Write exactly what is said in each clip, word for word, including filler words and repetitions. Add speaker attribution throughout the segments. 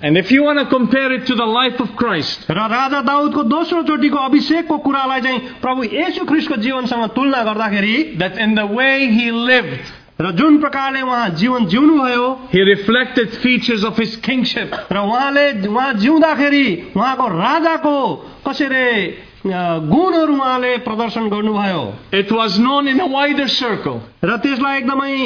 Speaker 1: And if you want to compare it to the life of Christ,
Speaker 2: र राजा दाउदको दोस्रो चोटिको अभिषेकको कुरालाई चाहिँ प्रभु येशू ख्रीष्टको जीवनसँग तुलना गर्दाखेरि,
Speaker 1: that in the way he lived,
Speaker 2: र जुन प्रकारले उहाँ जीवन जिउनु भयो,
Speaker 1: he reflected features of his kingship.
Speaker 2: र उहाँले उहाँ जिउँदाखेरि उहाँको राजाको कसरी गुणहरू उहाँले प्रदर्शन गर्नुभयो.
Speaker 1: It was known in a wider circle
Speaker 2: र त्यसलाई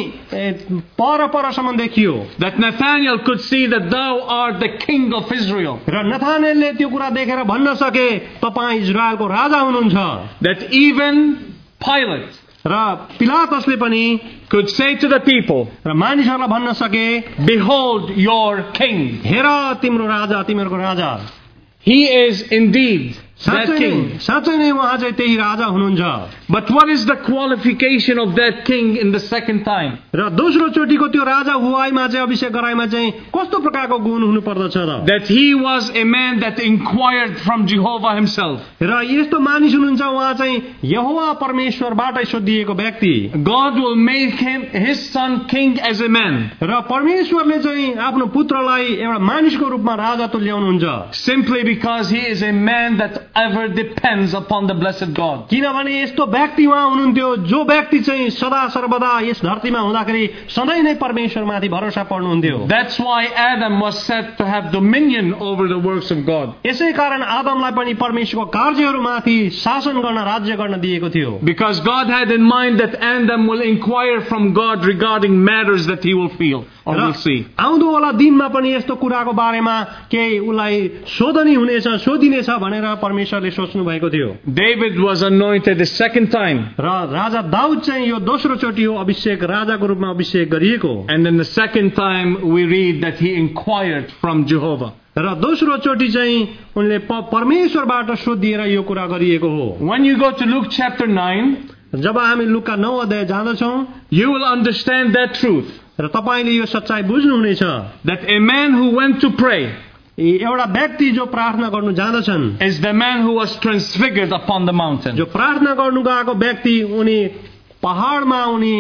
Speaker 2: एकदमै पर परसम्म देखियो.
Speaker 1: that Nathanael could see that thou art the king of Israel.
Speaker 2: र नथानेलले त्यो कुरा देखेर भन्न सके, तपाईँ इजरायलको राजा हुनुहुन्छ.
Speaker 1: That even Pilate
Speaker 2: र पिलातसले पनि
Speaker 1: could say to the people,
Speaker 2: र मानिसहरूलाई भन्न सके,
Speaker 1: behold your king.
Speaker 2: हेर तिम्रो राजा, तिमीहरूको राजा.
Speaker 1: He is indeed that
Speaker 2: साँच्चै
Speaker 1: king.
Speaker 2: नै साँच्चै नै उहाँ चाहिँ त्यही राजा हुनुहुन्छ.
Speaker 1: But what is the qualification of that king in the second time?
Speaker 2: र दोस्रो चोटिको त्यो राजा हुवाईमा चाहिँ अभिषेक गराईमा चाहिँ कस्तो प्रकारको गुण हुनु पर्दछ र?
Speaker 1: That he was a man that inquired from Jehovah himself.
Speaker 2: र यस्तो मानिस हुनुहुन्छ उहाँ चाहिँ यहोवा परमेश्वरबाटै सोधिएको व्यक्ति.
Speaker 1: God will make him his son king as a man.
Speaker 2: र परमेश्वरले चाहिँ आफ्नो पुत्रलाई एउटा मानिसको रूपमा राजा तुल्याउनुहुन्छ.
Speaker 1: Simply because he is a man that ever depends upon the blessed God.
Speaker 2: किनभने यस्तो व्यक्ति उहाँ हुनुहुन्थ्यो जो व्यक्ति चाहिँ सदा सर्वदा यस धरतीमा हुँदाखेरि सधैँ नै परमेश्वरमाथि भरोसा पर्नुहुन्थ्यो.
Speaker 1: That's why Adam was set to have dominion over the works of God.
Speaker 2: यसै कारण आदमलाई पनि परमेश्वरको कार्यहरूमाथि शासन गर्न, राज्य गर्न दिएको थियो.
Speaker 1: Because God had in mind that Adam will inquire from God regarding matters that he will feel or will see.
Speaker 2: आउँदो वाला दिनमा पनि यस्तो कुराको बारेमा केही उलाई सोधनी हुनेछ, सोधिनेछ भनेर परमेश्वरले सोच्नु भएको थियो.
Speaker 1: David was anointed the second time.
Speaker 2: र राजा दाउद चाहिँ यो दोस्रो चोटि हो अभिषेक, राजाको रूपमा अभिषेक गरिएको.
Speaker 1: And then the second time we read that he inquired from Jehovah.
Speaker 2: र दोस्रो चोटि चाहिँ उनले परमेश्वरबाट सोधिएर यो कुरा गरिएको हो.
Speaker 1: When you go to Luke chapter nine,
Speaker 2: जब हामी लुका नौ अध्याय जाँदछौँ,
Speaker 1: you will understand that truth.
Speaker 2: र तपाईले यो सच्चाइ बुझ्नुहुनेछ.
Speaker 1: That a man who went to pray
Speaker 2: एउटा व्यक्ति जो प्रार्थना गर्नु जाँदछन्
Speaker 1: is the man who was transfigured upon the mountain.
Speaker 2: जो प्रार्थना गर्नु गएको व्यक्ति उनी पहाडमा उनी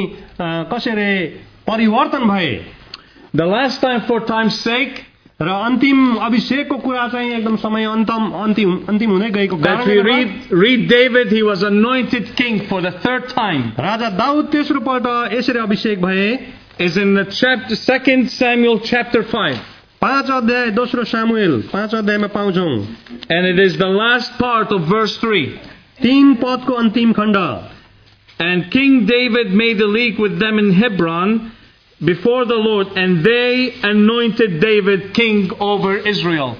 Speaker 2: कसरी परिवर्तन भए.
Speaker 1: The last time for time's sake,
Speaker 2: र अन्तिम अभिषेकको कुरा चाहिँ एकदम समय अन्तिम अन्तिम अन्तिम हुँदै गएको
Speaker 1: that we read read David, he was anointed king for the third time.
Speaker 2: राजा दाउद तेस्रो पल्ट यसरी अभिषेक भए.
Speaker 1: Is in the chapter second Samuel chapter five.
Speaker 2: पाँच अध्याय दोस्रो सामुएल पाँच अध्यायमा पाउँछौं.
Speaker 1: And it is the last part of verse three.
Speaker 2: तीन पदको अन्तिम खण्ड.
Speaker 1: And King David made a league with them in Hebron before the Lord, and they anointed David king over Israel.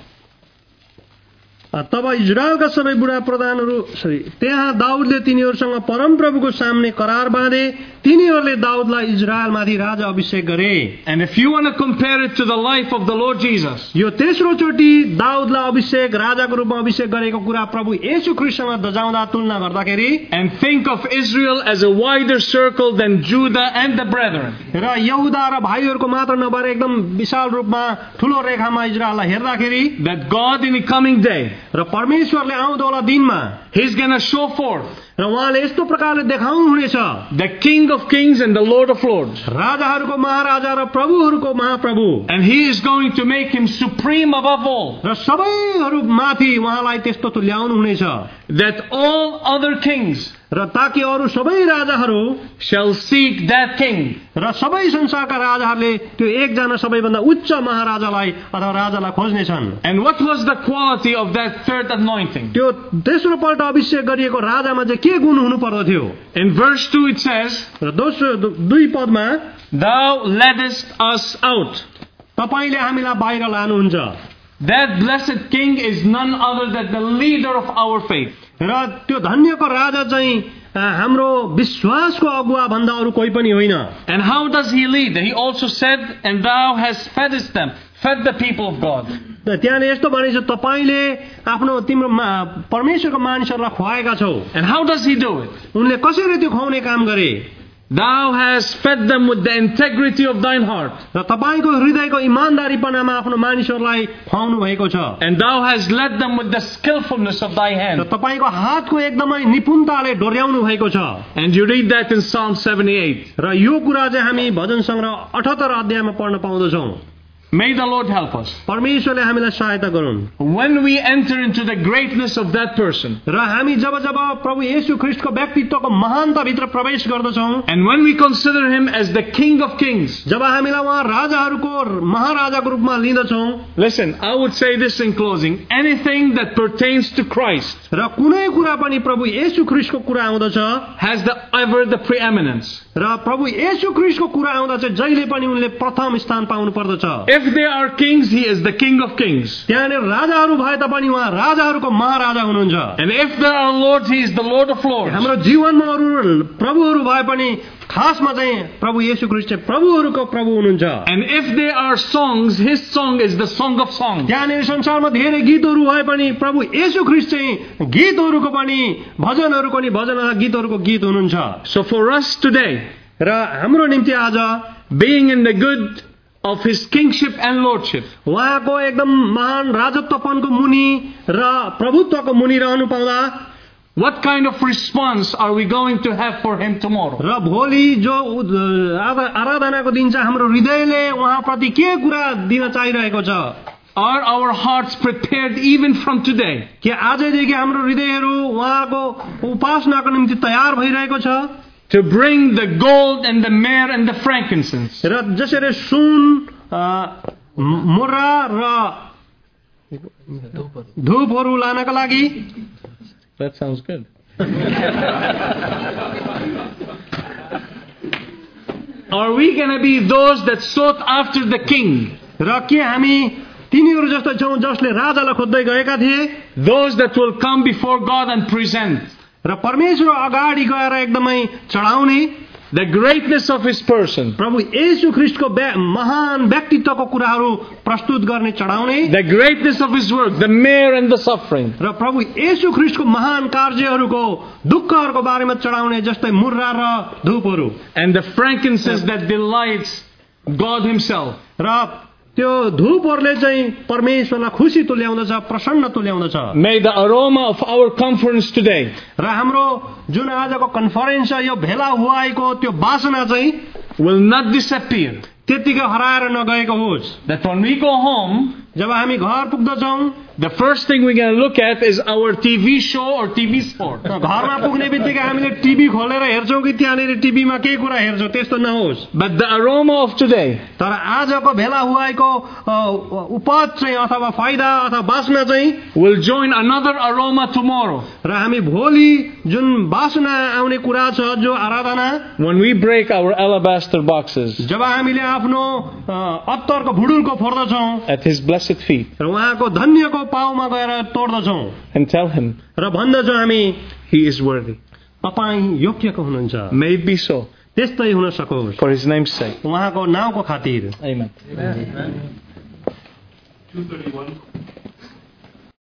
Speaker 2: तब इजरायलका सबै बुढा प्रधानहरू सरी त्यहाँ दाउदले तिनीहरूसँग परमप्रभुको सामने करार बाँधे. तिनीहरूले दाउदलाई इजरायलमाथि राजा अभिषेक गरे.
Speaker 1: And if you want to compare it to the life of the Lord Jesus,
Speaker 2: यो तेस्रो चोटि दाउदलाई अभिषेक राजाको रूपमा अभिषेक गरेको कुरा प्रभु येशू ख्रीष्टसँग दजाउँदा तुलना गर्दाखेरि,
Speaker 1: and think of Israel as a wider circle than Judah and the brethren,
Speaker 2: र यहुदा र भाइहरूको मात्र नभएर एकदम विशाल रूपमा ठूलो रेखामा इजरायललाई हेर्दाखेरि,
Speaker 1: that God in the coming day,
Speaker 2: र परमेश्वरले आउँदोला दिनमा
Speaker 1: he's going to show forth
Speaker 2: र उहाँले यस्तो प्रकारले देखाउनु हुनेछ,
Speaker 1: the King of Kings and the Lord of Lords,
Speaker 2: राजाहरूको महाराजा र प्रभुहरूको महाप्रभु,
Speaker 1: and he is going to make him supreme above all,
Speaker 2: र सबैहरू माथि उहाँलाई त्यस्तो तुल्याउनु हुनेछ,
Speaker 1: that all other kings
Speaker 2: र ताकि अरू सबै राजाहरू
Speaker 1: shall seek that king.
Speaker 2: र सबै संसारका राजाहरूले त्यो एकजना सबैभन्दा उच्च महाराजालाई अथवा राजालाई खोज्नेछन्.
Speaker 1: And what was the quality of that third anointing?
Speaker 2: त्यो तेस्रो पल्ट अभिषेक गरिएको राजामा चाहिँ के गुण हुनु पर्दथ्यो?
Speaker 1: In verse two it says,
Speaker 2: र दोस्रो दुई पदमा,
Speaker 1: thou leddest us out.
Speaker 2: तपाईले हामीलाई बाहिर लानुहुन्छ.
Speaker 1: That blessed king is none other than the leader of our faith.
Speaker 2: र त्यो धन्यको राजा चाहिँ हाम्रो विश्वासको अगुवा भन्दा अरू कोही पनि होइन.
Speaker 1: And how does he lead? He also said, and thou hast feddest them, fed the people of God.
Speaker 2: त्यहाँले यस्तो भनेछ, तपाईले आफ्नो तिम्रो परमेश्वरको मानिसहरूलाई खुवाएका छौ.
Speaker 1: And how does he do it?
Speaker 2: उनले कसरी त्यो खुवाउने काम गरे?
Speaker 1: Thou hast fed them with the integrity of thine heart.
Speaker 2: र तपाईको हृदयको इमानदारीपनामा आफ्नो मानिसहरूलाई खुवाउनु भएको छ.
Speaker 1: And thou hast led them with the skillfulness of thy
Speaker 2: र
Speaker 1: hand.
Speaker 2: तपाईको हातको एकदमै निपुणताले डोर्याउनु भएको छ.
Speaker 1: And you read that in Psalm seventy-eight.
Speaker 2: र यो कुरा चाहिँ हामी भजन संग्रह अठहत्तर अध्यायमा पढ्न पाउँदछौँ.
Speaker 1: May the Lord help us.
Speaker 2: परमेश्वरले हामीलाई सहायता गरून्।
Speaker 1: When we enter into the greatness of that person,
Speaker 2: र हामी जब जब प्रभु येशू ख्रीष्टको व्यक्तित्वको महानताभित्र प्रवेश गर्दछौँ,
Speaker 1: and when we consider him as the King of Kings,
Speaker 2: जब हामीलाई उहाँ राजाहरूको महाराजाको रूपमा लिँदछौँ,
Speaker 1: listen, I would say this in closing, anything that pertains to Christ
Speaker 2: र कुनै कुरा पनि प्रभु येशू ख्रीष्टको कुरा आउँदछ,
Speaker 1: has the ever the preeminence.
Speaker 2: र प्रभु येशू ख्रीष्टको कुरा आउँदा चाहिँ जहिले पनि उनले प्रथम स्थान पाउनु पर्दछ।
Speaker 1: If they are kings, he is the King of Kings.
Speaker 2: त्यहाँनिर राजाहरू भए तापनि उहाँ राजाहरूको महाराजा हुनुहुन्छ।
Speaker 1: And if there are lords, he is the Lord of Lords.
Speaker 2: हाम्रो जीवनमा अरू प्रभुहरू भए पनि खासमा चाहिँ प्रभु येशू ख्रीष्ट चाहिँ प्रभुहरूको प्रभु हुनुहुन्छ।
Speaker 1: And if they are songs, his song is the song of songs.
Speaker 2: त्यहाँनिर संसारमा धेरै गीतहरू भए पनि प्रभु येशू ख्रीष्ट चाहिँ गीतहरूको पनि भजनहरूको नि भजन गीतहरूको गीत हुनुहुन्छ।
Speaker 1: So for us today,
Speaker 2: र हाम्रो निम्ति आज
Speaker 1: being in the good of his kingship and lordship,
Speaker 2: उहाँको एकदम महान राजत्वपनको मुनि र प्रभुत्वको मुनि रहनु पाउँदा
Speaker 1: what kind of response are we going to have for him tomorrow?
Speaker 2: र भोलि जो आराधनाको दिन चाहिँ हाम्रो हृदयले उहाँप्रति के कुरा दिन चाहिरहेको छ?
Speaker 1: Are our hearts prepared even from today?
Speaker 2: के आजदेखि हाम्रो हृदयहरू उहाँको उपासनाको निम्ति तयार भइरहेको छ?
Speaker 1: To bring the gold and the myrrh and the frankincense.
Speaker 2: र जसरी सुन मुर्रा र धूपहरू लानका लागि।
Speaker 1: That sounds good. Are we going to be those that sought after the king?
Speaker 2: र के हामी तिनीहरू जस्तो छौं जसले राजालाई खोज्दै गएका थिए?
Speaker 1: Those that will come before God and present
Speaker 2: र परमेश्वर अगाडि गएर एकदमै चढाउने
Speaker 1: the greatness of his person,
Speaker 2: प्रभु येशू ख्रीष्टको महान व्यक्तित्वको कुराहरू प्रस्तुत गर्ने चढाउने,
Speaker 1: the greatness of his work, the myrrh and the suffering,
Speaker 2: र प्रभु येशू ख्रीष्टको महान कार्यहरूको दुःखहरूको बारेमा चढाउने जस्तै मुर्रा र धूपहरू,
Speaker 1: and the frankincense that delights God himself.
Speaker 2: र त्यो धूपहरूले चाहिँ परमेश्वरलाई खुशी तुल्याउँदछ, प्रसन्न तुल्याउँदछ।
Speaker 1: May the aroma of our conference today,
Speaker 2: र हाम्रो जुन आजको कन्फरेन्स छ यो भेला हुआएको त्यो वासना चाहिँ
Speaker 1: will not disappear.
Speaker 2: त्यतिकै हराएर नगएको होस्।
Speaker 1: That when we go home,
Speaker 2: जब हामी घर पुग्दछौं,
Speaker 1: the first thing we're going to look at is our T V show or T V sport.
Speaker 2: घरमा पुग्ने बित्तिकै हामीले टिभी खोलेर हेर्छौं कि त्यहाँनिर टिभीमा के कुरा हेर्छौं, त्यस्तो नहोस्।
Speaker 1: But the aroma of today,
Speaker 2: तर आजको भेला हुआएको उपज चाहिँ अथवा फाइदा अथवा वासना चाहिँ
Speaker 1: will join another aroma tomorrow.
Speaker 2: र हामी भोलि जुन वासना आउने कुरा छ जो आराधना,
Speaker 1: when we break our alabaster boxes
Speaker 2: जब हामीले आफ्नो अत्तरको भुडुलको फोड्दछौं
Speaker 1: at his blessed feet,
Speaker 2: र उहाँको धन्यको पाउमा गएर तोड्दछौं
Speaker 1: and tell him,
Speaker 2: र भन्दछौं हामी
Speaker 1: he is worthy.
Speaker 2: तपाई योग्यको हुनुहुन्छ।
Speaker 1: May it be so.
Speaker 2: त्यस्तै हुन सकोस्
Speaker 1: For his name's sake.
Speaker 2: उहाँको नामको खातिर।
Speaker 1: Amen.
Speaker 3: Amen. two thirty-one